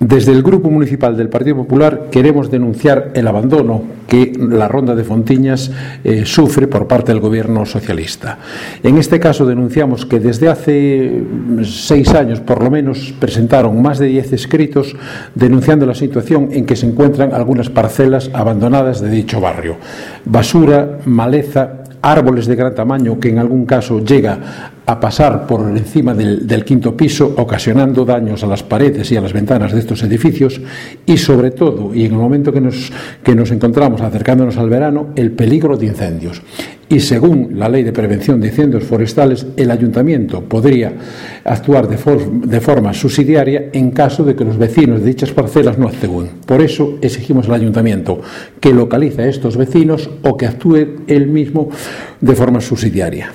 Desde el Grupo Municipal del Partido Popular queremos denunciar el abandono que la Ronda de Fontiñas sufre por parte del Gobierno socialista. En este caso denunciamos que desde hace 6 años, por lo menos, presentaron más de 10 escritos denunciando la situación en que se encuentran algunas parcelas abandonadas de dicho barrio. Basura, maleza, árboles de gran tamaño que en algún caso llega a pasar por encima del quinto piso, ocasionando daños a las paredes y a las ventanas de estos edificios, y sobre todo, y en el momento que nos encontramos acercándonos al verano, el peligro de incendios. Y según la Ley de Prevención de Incendios Forestales, el Ayuntamiento podría actuar de forma subsidiaria en caso de que los vecinos de dichas parcelas no actúen. Por eso exigimos al Ayuntamiento que localice a estos vecinos o que actúe él mismo de forma subsidiaria.